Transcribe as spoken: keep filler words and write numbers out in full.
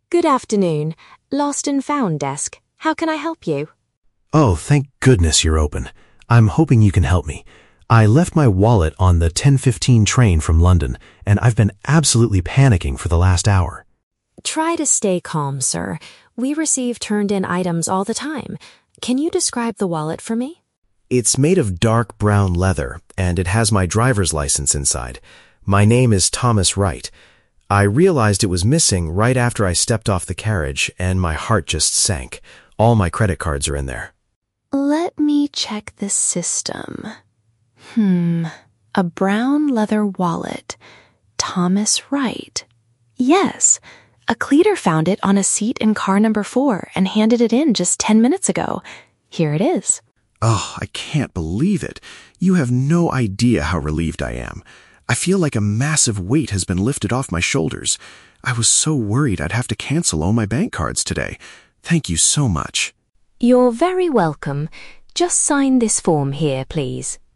Good afternoon. Lost and Found desk. How can I help you? Oh, thank goodness you're open. I'm hoping you can help me. I left my wallet on the ten fifteen train from London, and I've been absolutely panicking for the last hour. Try to stay calm, sir. We receive turned-in items all the time. Can you describe the wallet for me? It's made of dark brown leather, and it has my driver's license inside. My name is Thomas Wright. I realized it was missing right after I stepped off the carriage, and my heart just sank. All my credit cards are in there. Let me check the system. Hmm, a brown leather wallet. Thomas Wright. Yes, a cleaner found it on a seat in car number four and handed it in just ten minutes ago. Here it is. Oh, I can't believe it. You have no idea how relieved I am. I feel like a massive weight has been lifted off my shoulders. I was so worried I'd have to cancel all my bank cards today. Thank you so much. You're very welcome. Just sign this form here, please.